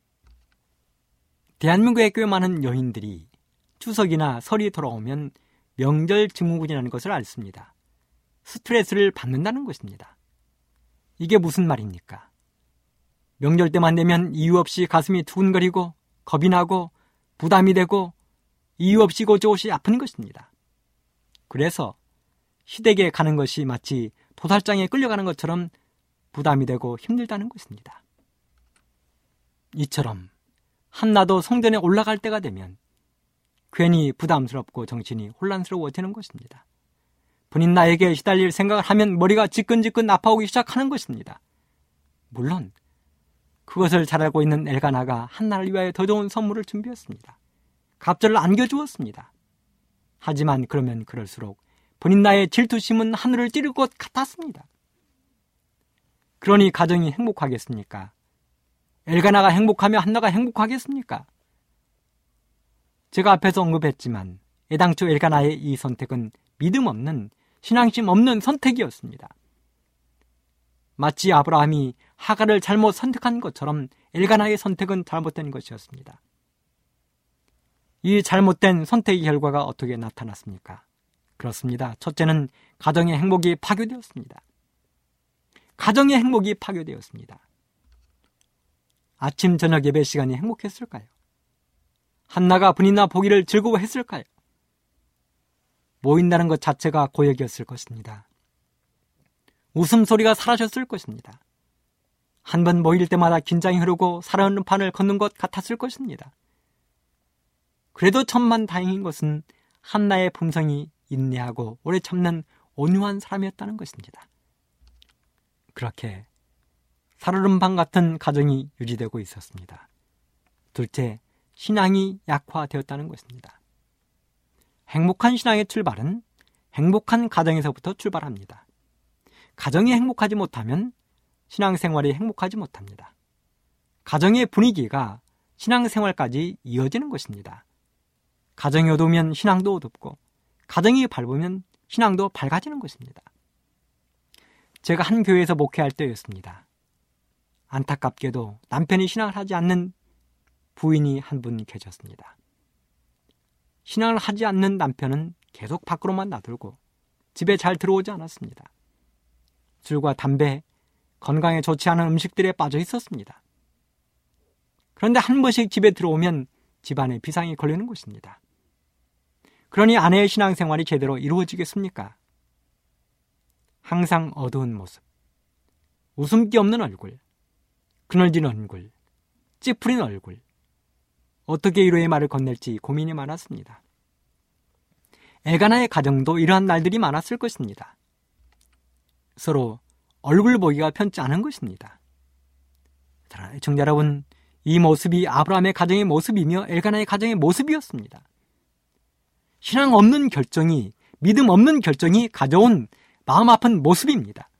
대한민국의 꽤 많은 여인들이 추석이나 설이 돌아오면 명절 증후군이라는 것을 앓습니다. 스트레스를 받는다는 것입니다. 이게 무슨 말입니까? 명절 때만 되면 이유 없이 가슴이 두근거리고 겁이 나고 부담이 되고 이유 없이 고조시 아픈 것입니다. 그래서 시댁에 가는 것이 마치 도살장에 끌려가는 것처럼 부담이 되고 힘들다는 것입니다. 이처럼 한나도 성전에 올라갈 때가 되면 괜히 부담스럽고 정신이 혼란스러워지는 것입니다. 본인 나에게 시달릴 생각을 하면 머리가 지끈지끈 아파오기 시작하는 것입니다. 물론 그것을 잘 알고 있는 엘가나가 한나를 위하여 더 좋은 선물을 준비했습니다. 갑절을 안겨주었습니다. 하지만 그러면 그럴수록 본인 나의 질투심은 하늘을 찌를 것 같았습니다. 그러니 가정이 행복하겠습니까? 엘가나가 행복하며 한나가 행복하겠습니까? 제가 앞에서 언급했지만 애당초 엘가나의 이 선택은 믿음 없는, 신앙심 없는 선택이었습니다. 마치 아브라함이 하갈을 잘못 선택한 것처럼 엘가나의 선택은 잘못된 것이었습니다. 이 잘못된 선택의 결과가 어떻게 나타났습니까? 그렇습니다. 첫째는 가정의 행복이 파괴되었습니다. 가정의 행복이 파괴되었습니다. 아침 저녁 예배 시간이 행복했을까요? 한나가 분이나 보기를 즐거워했을까요? 모인다는 것 자체가 고역이었을 것입니다. 웃음소리가 사라졌을 것입니다. 한 번 모일 때마다 긴장이 흐르고 살아오는 판을 걷는 것 같았을 것입니다. 그래도 천만다행인 것은 한나의 품성이 인내하고 오래 참는 온유한 사람이었다는 것입니다. 그렇게 살얼음판 같은 가정이 유지되고 있었습니다. 둘째, 신앙이 약화되었다는 것입니다. 행복한 신앙의 출발은 행복한 가정에서부터 출발합니다. 가정이 행복하지 못하면 신앙생활이 행복하지 못합니다. 가정의 분위기가 신앙생활까지 이어지는 것입니다. 가정이 어두우면 신앙도 어둡고 가정이 밝으면 신앙도 밝아지는 것입니다. 제가 한 교회에서 목회할 때였습니다. 안타깝게도 남편이 신앙을 하지 않는 부인이 한 분 계셨습니다. 신앙을 하지 않는 남편은 계속 밖으로만 나돌고 집에 잘 들어오지 않았습니다. 술과 담배, 건강에 좋지 않은 음식들에 빠져 있었습니다. 그런데 한 번씩 집에 들어오면 집안에 비상이 걸리는 것입니다. 그러니 아내의 신앙생활이 제대로 이루어지겠습니까? 항상 어두운 모습, 웃음기 없는 얼굴, 그늘진 얼굴, 찌푸린 얼굴, 어떻게 위로의 말을 건넬지 고민이 많았습니다. 엘가나의 가정도 이러한 날들이 많았을 것입니다. 서로 얼굴 보기가 편치 않은 것입니다. 애청자 여러분, 이 모습이 아브라함의 가정의 모습이며 엘가나의 가정의 모습이었습니다. 신앙 없는 결정이, 믿음 없는 결정이 가져온 마음 아픈 모습입니다.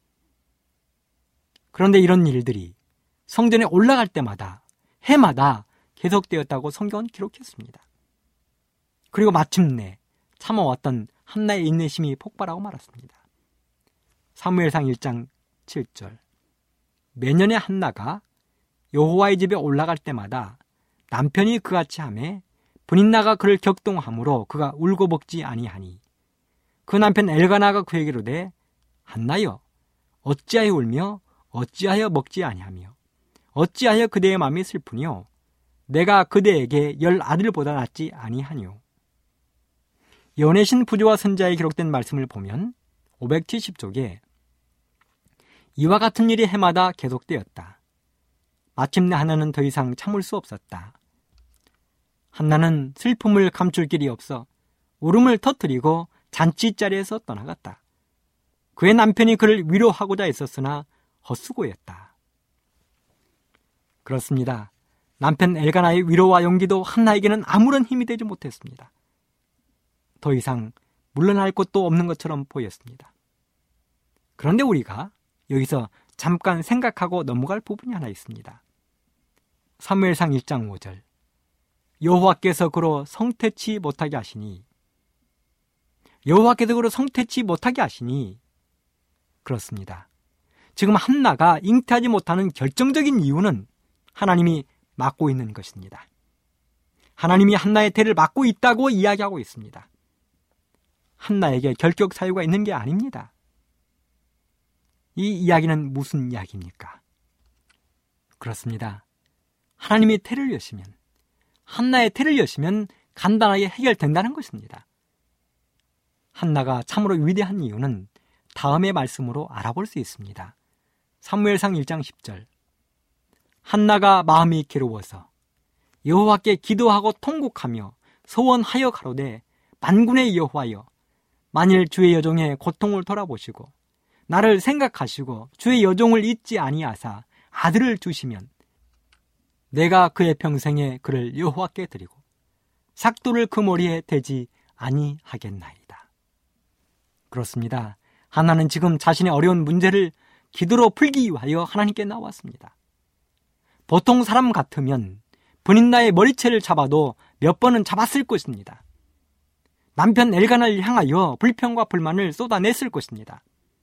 그런데 이런 일들이 성전에 올라갈 때마다, 해마다 계속되었다고 성경은 기록했습니다. 그리고 마침내 참아왔던 한나의 인내심이 폭발하고 말았습니다. 사무엘상 1장 7절. 매년에 한나가 여호와의 집에 올라갈 때마다 남편이 그같이 하매 분인나가 그를 격동하므로 그가 울고 먹지 아니하니 그 남편 엘가나가 그에게 이르되 한나여 어찌하여 울며 어찌하여 먹지 아니하며 어찌하여 그대의 마음이 슬프뇨 내가 그대에게 10 아들보다 낫지 아니하뇨. 연애신 부조와 선자에 기록된 말씀을 보면 570쪽에 이와 같은 일이 해마다 계속되었다. 마침내 한나는 더 이상 참을 수 없었다. 한나는 슬픔을 감출 길이 없어 울음을 터뜨리고 잔치자리에서 떠나갔다. 그의 남편이 그를 위로하고자 했었으나 헛수고였다. 그렇습니다. 남편 엘가나의 위로와 용기도 한나에게는 아무런 힘이 되지 못했습니다. 더 이상 물러날 곳도 없는 것처럼 보였습니다. 그런데 우리가 여기서 잠깐 생각하고 넘어갈 부분이 하나 있습니다. 사무엘상 1장 5절. 여호와께서 그로 성태치 못하게 하시니 여호와께서 그로 성태치 못하게 하시니 그렇습니다. 지금 한나가 잉태하지 못하는 결정적인 이유는 하나님이 막고 있는 것입니다. 하나님이 한나의 태를 막고 있다고 이야기하고 있습니다. 한나에게 결격 사유가 있는 게 아닙니다. 이 이야기는 무슨 이야기입니까? 그렇습니다. 하나님이 태를 여시면, 한나의 태를 여시면 간단하게 해결된다는 것입니다. 한나가 참으로 위대한 이유는 다음의 말씀으로 알아볼 수 있습니다. 사무엘상 1장 10절. 한나가 마음이 괴로워서 여호와께 기도하고 통곡하며 소원하여 가로되 만군의 여호와여, 만일 주의 여종의 고통을 돌아보시고 나를 생각하시고 주의 여종을 잊지 아니하사 아들을 주시면 내가 그의 평생에 그를 여호와께 드리고 삭도를 그 머리에 대지 아니하겠나이다. 그렇습니다. 한나는 지금 자신의 어려운 문제를 기도로 풀기 위하여 하나님께 나왔습니다. 보통 사람 같으면 브닌나의 머리채를 잡아도 몇 번은 잡았을 것입니다. 남편 엘가나를 향하여 불평과 불만을 쏟아냈을 것입니다.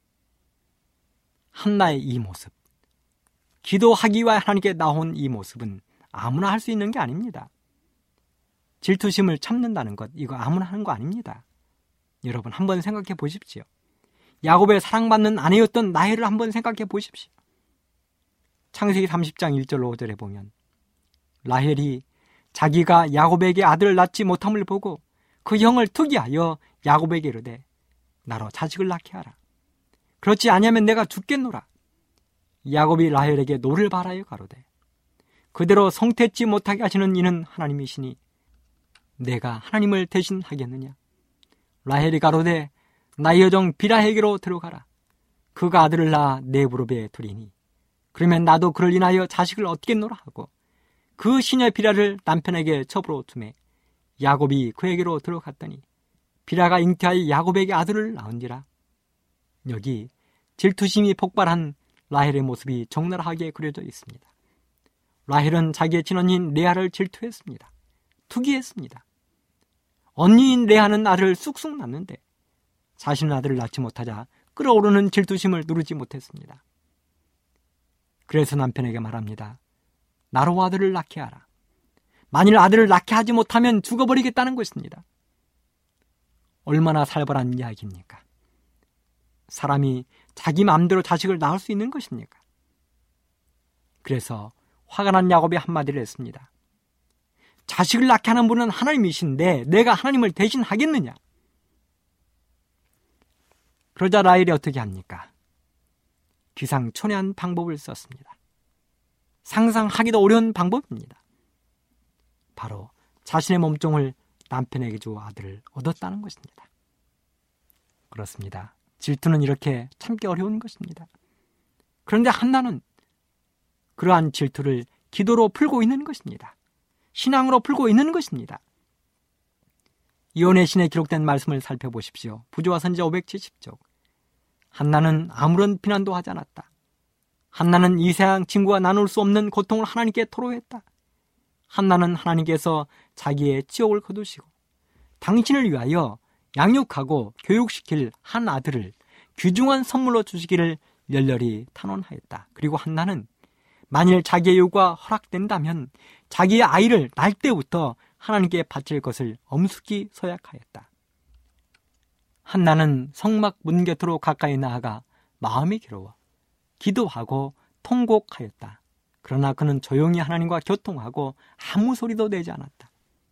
한나의 이 모습, 기도하기 위해 하나님께 나온 이 모습은 아무나 할 수 있는 게 아닙니다. 질투심을 참는다는 것, 이거 아무나 하는 거 아닙니다. 여러분 한번 생각해 보십시오. 야곱의 사랑받는 아내였던 라헬을 한번 생각해 보십시오. 창세기 30장 1절로 5절에 보면 라헬이 자기가 야곱에게 아들을 낳지 못함을 보고 그 형을 투기하여 야곱에게 이르되 나로 자식을 낳게 하라. 그렇지 아니하면 내가 죽겠노라. 야곱이 라헬에게 노를 바라여 가로되 그대로 성태치 못하게 하시는 이는 하나님이시니 내가 하나님을 대신하겠느냐. 라헬이 가로되 나의 여종 비라에게로 들어가라. 그가 아들을 낳아 내 무릎에 두리니 그러면 나도 그를 인하여 자식을 얻겠노라 하고 그 시녀 비라를 남편에게 첩으로 두매 야곱이 그에게로 들어갔더니 비라가 잉태하여 야곱에게 아들을 낳은지라. 여기 질투심이 폭발한 라헬의 모습이 적나라하게 그려져 있습니다. 라헬은 자기의 친언니인 레아를 질투했습니다. 투기했습니다. 언니인 레아는 아들을 쑥쑥 낳는데 자신은 아들을 낳지 못하자 끓어오르는 질투심을 누르지 못했습니다. 그래서 남편에게 말합니다. 나로 아들을 낳게 하라. 만일 아들을 낳게 하지 못하면 죽어버리겠다는 것입니다. 얼마나 살벌한 이야기입니까? 사람이 자기 마음대로 자식을 낳을 수 있는 것입니까? 그래서 화가 난 야곱이 한마디를 했습니다. 자식을 낳게 하는 분은 하나님이신데 내가 하나님을 대신하겠느냐? 그러자 라헬이 어떻게 합니까? 기상천외한 방법을 썼습니다. 상상하기도 어려운 방법입니다. 바로 자신의 몸종을 남편에게 주어 아들을 얻었다는 것입니다. 그렇습니다. 질투는 이렇게 참기 어려운 것입니다. 그런데 한나는 그러한 질투를 기도로 풀고 있는 것입니다. 신앙으로 풀고 있는 것입니다. 이혼의 신에 기록된 말씀을 살펴보십시오. 부조와 선지자 570쪽. 한나는 아무런 비난도 하지 않았다. 한나는 이 세상 친구와 나눌 수 없는 고통을 하나님께 토로했다. 한나는 하나님께서 자기의 지옥을 거두시고 당신을 위하여 양육하고 교육시킬 한 아들을 귀중한 선물로 주시기를 열렬히 탄원하였다. 그리고 한나는 만일 자기의 요구가 허락된다면 자기의 아이를 낳을 때부터 하나님께 바칠 것을 엄숙히 서약하였다. 한나는 성막 문 곁으로 가까이 나아가 마음이 괴로워 기도하고 통곡하였다. 그러나 그는 조용히 하나님과 교통하고 아무 소리도 내지 않았다.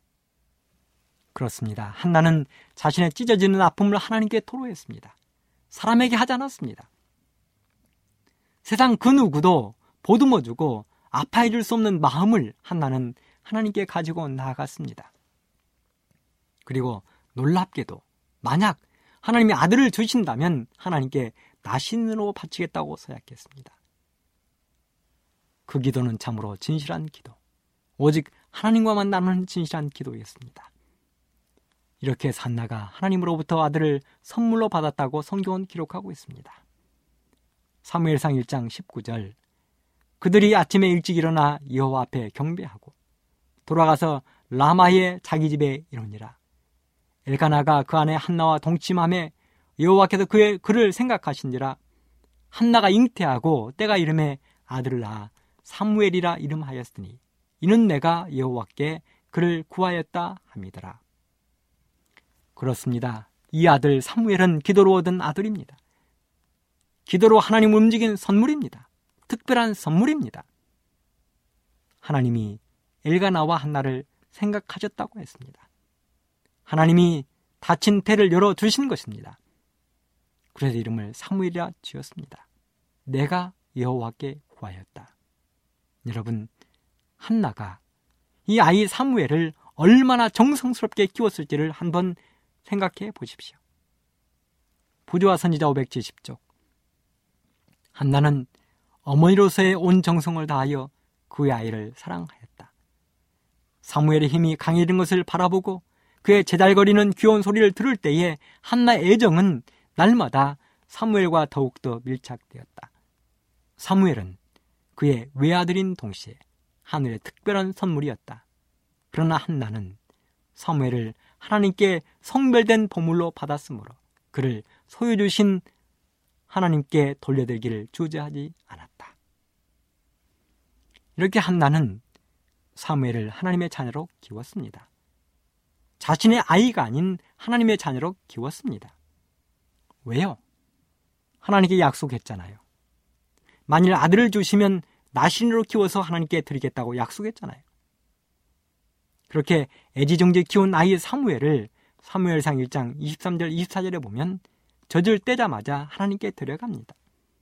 그렇습니다. 한나는 자신의 찢어지는 아픔을 하나님께 토로했습니다. 사람에게 하지 않았습니다. 세상 그 누구도 보듬어주고 아파해줄 수 없는 마음을 한나는 하나님께 가지고 나아갔습니다. 그리고 놀랍게도 만약 하나님이 아들을 주신다면 하나님께 나신으로 바치겠다고 서약했습니다. 그 기도는 참으로 진실한 기도, 오직 하나님과만 나누는 진실한 기도였습니다. 이렇게 해서 한나가 하나님으로부터 아들을 선물로 받았다고 성경은 기록하고 있습니다. 사무엘상 1장 19절. 그들이 아침에 일찍 일어나 여호와 앞에 경배하고 돌아가서 라마의 자기 집에 이르니라. 엘가나가 그 안에 한나와 동침함에 여호와께서 그를 생각하신지라. 한나가 잉태하고 때가 이름에 아들을 낳아 사무엘이라 이름하였으니 이는 내가 여호와께 그를 구하였다 함이더라. 그렇습니다. 이 아들 사무엘은 기도로 얻은 아들입니다. 기도로 하나님 움직인 선물입니다. 특별한 선물입니다. 하나님이 엘가나와 한나를 생각하셨다고 했습니다. 하나님이 닫힌 태를 열어주신 것입니다. 그래서 이름을 사무엘이라 지었습니다. 내가 여호와께 구하였다. 여러분, 한나가 이 아이 사무엘을 얼마나 정성스럽게 키웠을지를 한번 생각해 보십시오. 부조와 선지자 570쪽. 한나는 어머니로서의 온 정성을 다하여 그의 아이를 사랑하였다. 사무엘의 힘이 강해진 것을 바라보고 그의 제잘거리는 귀여운 소리를 들을 때에 한나의 애정은 날마다 사무엘과 더욱더 밀착되었다. 사무엘은 그의 외아들인 동시에 하늘의 특별한 선물이었다. 그러나 한나는 사무엘을 하나님께 성별된 보물로 받았으므로 그를 소유 주신 하나님께 돌려드리기를 주저하지 않았다. 이렇게 한나는 사무엘을 하나님의 자녀로 키웠습니다. 자신의 아이가 아닌 하나님의 자녀로 키웠습니다. 왜요? 하나님께 약속했잖아요. 만일 아들을 주시면 나신으로 키워서 하나님께 드리겠다고 약속했잖아요. 그렇게 애지중지 키운 아이 사무엘을 사무엘상 1장 23절 24절에 보면 젖을 떼자마자 하나님께 데려갑니다.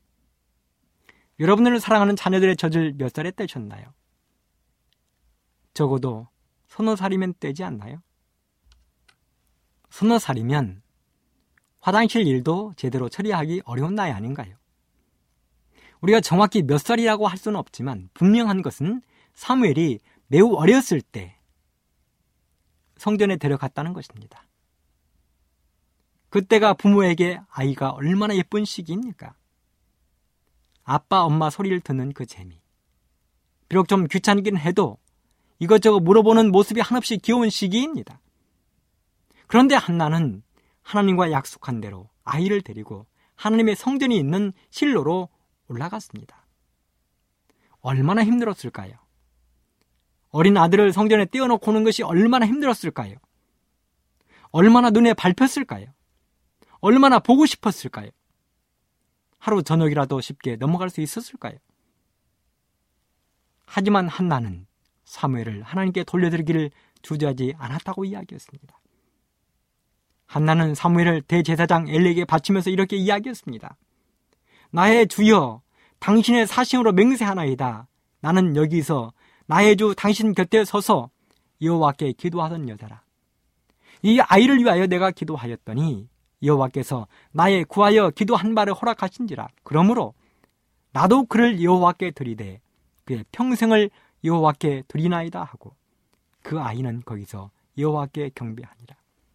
여러분들을 사랑하는 자녀들의 젖을 몇 살에 떼셨나요? 적어도 서너 살이면 떼지 않나요? 서너 살이면 화장실 일도 제대로 처리하기 어려운 나이 아닌가요? 우리가 정확히 몇 살이라고 할 수는 없지만 분명한 것은 사무엘이 매우 어렸을 때 성전에 데려갔다는 것입니다. 그때가 부모에게 아이가 얼마나 예쁜 시기입니까? 아빠, 엄마 소리를 듣는 그 재미. 비록 좀 귀찮긴 해도 이것저것 물어보는 모습이 한없이 귀여운 시기입니다. 그런데 한나는 하나님과 약속한 대로 아이를 데리고 하나님의 성전이 있는 실로로 올라갔습니다. 얼마나 힘들었을까요? 어린 아들을 성전에 떼어놓고 오는 것이 얼마나 힘들었을까요? 얼마나 눈에 밟혔을까요? 얼마나 보고 싶었을까요? 하루 저녁이라도 쉽게 넘어갈 수 있었을까요? 하지만 한나는 사무엘을 하나님께 돌려드리기를 주저하지 않았다고 이야기했습니다. 한나는 사무엘을 대제사장 엘리에게 바치면서 이렇게 이야기했습니다. 나의 주여, 당신의 사심으로 맹세하나이다. 나는 여기서 나의 주 당신 곁에 서서 여호와께 기도하던 여자라. 이 아이를 위하여 내가 기도하였더니 여호와께서 나의 구하여 기도한 바를 허락하신지라. 그러므로 나도 그를 여호와께 드리되 그의 평생을 여호와께 드리나이다 하고 그 아이는 거기서 여호와께 경배하니라.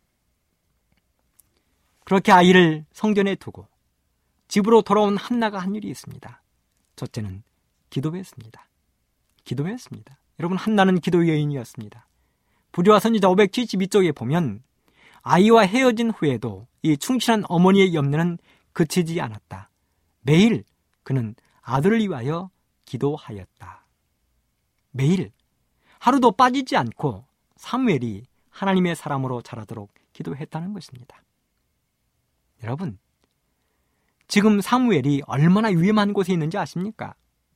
그렇게 아이를 성전에 두고 집으로 돌아온 한나가 한 일이 있습니다. 첫째는 기도했습니다. 여러분, 한나는 기도 여인이었습니다. 부조와 선지자 572쪽에 보면 아이와 헤어진 후에도 이 충실한 어머니의 염려는 그치지 않았다. 매일 그는 아들을 위하여 기도하였다. 매일 하루도 빠지지 않고 사무엘이 하나님의 사람으로 자라도록 기도했다는 것입니다. 여러분, 지금 사무엘이 얼마나 위험한 곳에 있는지 아십니까?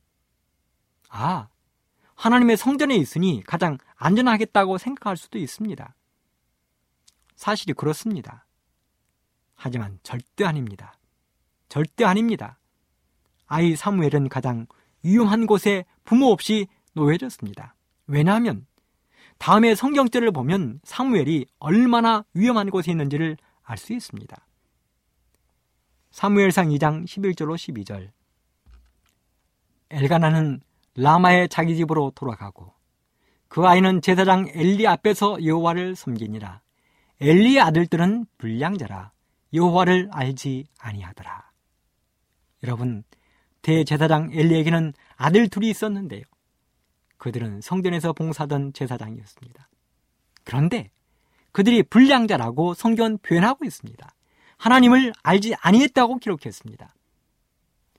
하나님의 성전에 있으니 가장 안전하겠다고 생각할 수도 있습니다. 사실이 그렇습니다. 하지만 절대 아닙니다. 절대 아닙니다. 아이 사무엘은 가장 위험한 곳에 부모 없이 놓여졌습니다. 왜냐하면 다음에 성경절을 보면 사무엘이 얼마나 위험한 곳에 있는지를 알 수 있습니다. 사무엘상 2장 11절로 12절. 엘가나는 라마의 자기 집으로 돌아가고 그 아이는 제사장 엘리 앞에서 여호와를 섬기니라. 엘리의 아들들은 불량자라 여호와를 알지 아니하더라. 여러분, 대제사장 엘리에게는 아들 둘이 있었는데요. 그들은 성전에서 봉사하던 제사장이었습니다. 그런데 그들이 불량자라고 성경은 표현하고 있습니다. 하나님을 알지 아니했다고 기록했습니다.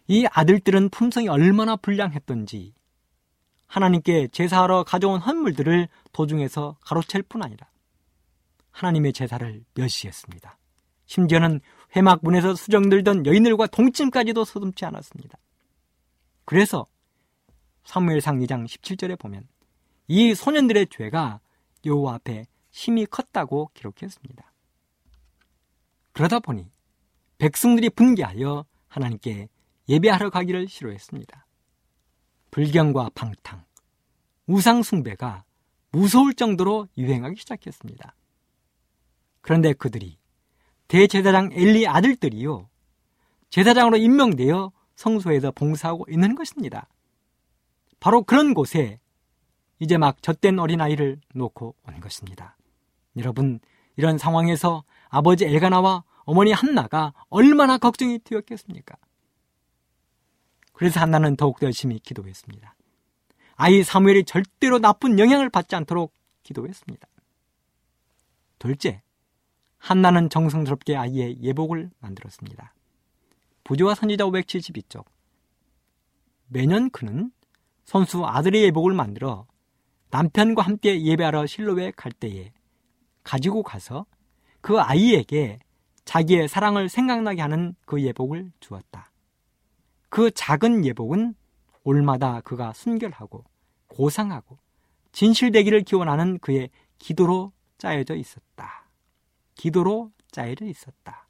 이 아들들은 품성이 얼마나 불량했던지 하나님께 제사하러 가져온 헌물들을 도중에서 가로챌 뿐 아니라 하나님의 제사를 멸시했습니다. 심지어는 회막문에서 수정들던 여인들과 동침까지도 서슴지 않았습니다. 그래서 사무엘상 2장 17절에 보면 이 소년들의 죄가 여호와 앞에 심히 컸다고 기록했습니다. 그러다 보니 백성들이 분개하여 하나님께 예배하러 가기를 싫어했습니다. 불경과 방탕, 우상 숭배가 무서울 정도로 유행하기 시작했습니다. 그런데 그들이 대제사장 엘리 아들들이요, 제사장으로 임명되어 성소에서 봉사하고 있는 것입니다. 바로 그런 곳에 이제 막 젖된 어린아이를 놓고 온 것입니다. 여러분, 이런 상황에서 아버지 엘가나와 어머니 한나가 얼마나 걱정이 되었겠습니까? 그래서 한나는 더욱더 열심히 기도했습니다. 아이 사무엘이 절대로 나쁜 영향을 받지 않도록 기도했습니다. 둘째, 한나는 정성스럽게 아이의 예복을 만들었습니다. 부조와 선지자 572쪽. 매년 그는 손수 아들의 예복을 만들어 남편과 함께 예배하러 실로에 갈 때에 가지고 가서 그 아이에게 자기의 사랑을 생각나게 하는 그 예복을 주었다. 그 작은 예복은 올마다 그가 순결하고 고상하고 진실되기를 기원하는 그의 기도로 짜여져 있었다. 기도로 짜여져 있었다.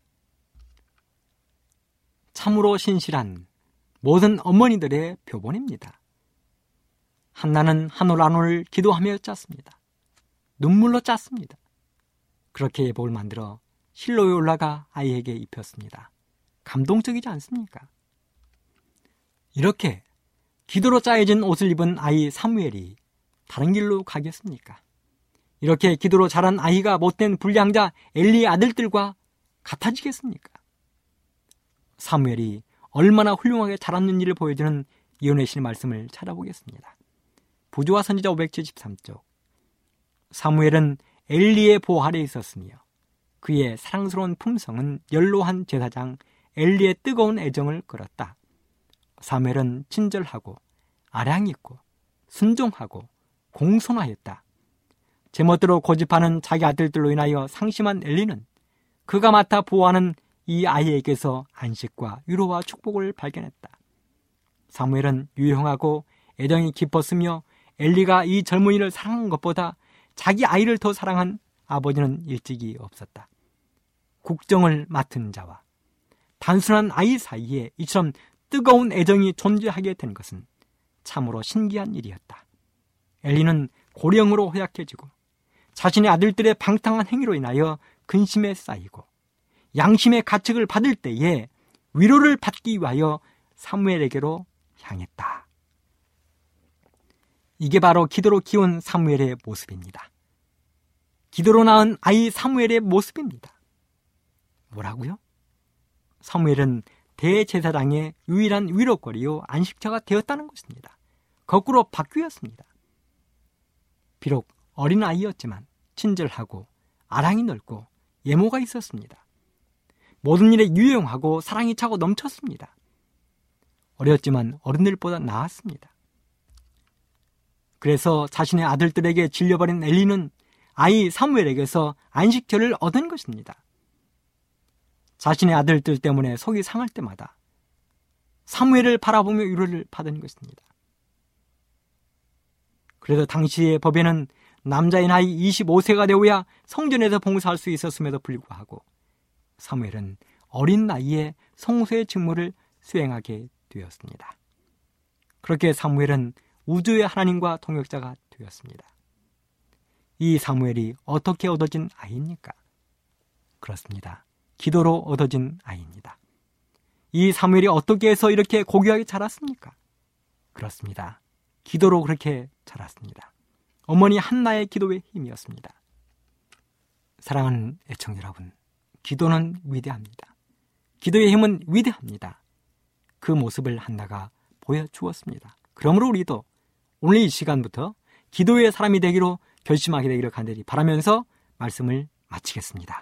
참으로 신실한 모든 어머니들의 표본입니다. 한나는 한 올 한 올 기도하며 짰습니다. 눈물로 짰습니다. 그렇게 예복을 만들어 실로에 올라가 아이에게 입혔습니다. 감동적이지 않습니까? 이렇게 기도로 짜여진 옷을 입은 아이 사무엘이 다른 길로 가겠습니까? 이렇게 기도로 자란 아이가 못된 불량자 엘리의 아들들과 같아지겠습니까? 사무엘이 얼마나 훌륭하게 자랐는지를 보여주는 이언의 신 말씀을 찾아보겠습니다. 부조와 선지자 573쪽. 사무엘은 엘리의 보호 아래 있었으며 그의 사랑스러운 품성은 연로한 제사장 엘리의 뜨거운 애정을 끌었다. 사무엘은 친절하고 아량 있고 순종하고 공손하였다. 제멋대로 고집하는 자기 아들들로 인하여 상심한 엘리는 그가 맡아 보호하는 이 아이에게서 안식과 위로와 축복을 발견했다. 사무엘은 유용하고 애정이 깊었으며 엘리가 이 젊은이를 사랑한 것보다 자기 아이를 더 사랑한 아버지는 일찍이 없었다. 국정을 맡은 자와 단순한 아이 사이에 이처럼 뜨거운 애정이 존재하게 된 것은 참으로 신기한 일이었다. 엘리는 고령으로 허약해지고 자신의 아들들의 방탕한 행위로 인하여 근심에 쌓이고 양심의 가책을 받을 때에 위로를 받기 위하여 사무엘에게로 향했다. 이게 바로 기도로 키운 사무엘의 모습입니다. 기도로 낳은 아이 사무엘의 모습입니다. 뭐라고요? 사무엘은 대제사장의 유일한 위로거리요 안식처가 되었다는 것입니다. 거꾸로 바뀌었습니다. 비록 어린 아이였지만 친절하고 아랑이 넓고 예모가 있었습니다. 모든 일에 유용하고 사랑이 차고 넘쳤습니다. 어렸지만 어른들보다 나았습니다. 그래서 자신의 아들들에게 질려버린 엘리는 아이 사무엘에게서 안식처를 얻은 것입니다. 자신의 아들들 때문에 속이 상할 때마다 사무엘을 바라보며 위로를 받은 것입니다. 그래서 당시의 법에는 남자의 나이 25세가 되어야 성전에서 봉사할 수 있었음에도 불구하고 사무엘은 어린 나이에 성소의 직무를 수행하게 되었습니다. 그렇게 사무엘은 우주의 하나님과 동역자가 되었습니다. 이 사무엘이 어떻게 얻어진 아이입니까? 그렇습니다. 기도로 얻어진 아이입니다. 이 사무엘이 어떻게 해서 이렇게 고귀하게 자랐습니까? 그렇습니다. 기도로 그렇게 자랐습니다. 어머니 한나의 기도의 힘이었습니다. 사랑하는 애청자 여러분, 기도는 위대합니다. 기도의 힘은 위대합니다. 그 모습을 한나가 보여주었습니다. 그러므로 우리도 오늘 이 시간부터 기도의 사람이 되기로 결심하게 되기를 간절히 바라면서 말씀을 마치겠습니다.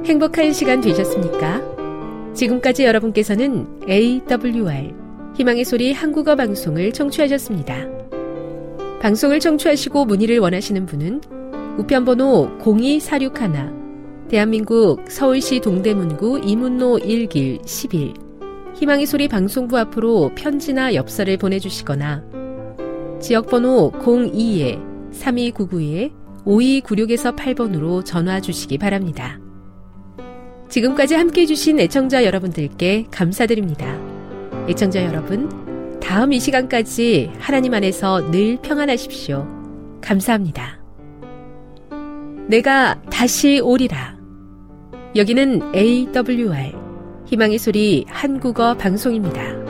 행복한 시간 되셨습니까? 지금까지 여러분께서는 AWR 희망의 소리 한국어 방송을 청취하셨습니다. 방송을 청취하시고 문의를 원하시는 분은 우편번호 02461 대한민국 서울시 동대문구 이문로 1길 11 희망의 소리 방송부 앞으로 편지나 엽서를 보내주시거나 지역번호 02-3299-5296에서 8번으로 전화 주시기 바랍니다. 지금까지 함께해 주신 애청자 여러분들께 감사드립니다. 애청자 여러분, 다음 이 시간까지 하나님 안에서 늘 평안하십시오. 감사합니다. 내가 다시 오리라. 여기는 AWR 희망의 소리 한국어 방송입니다.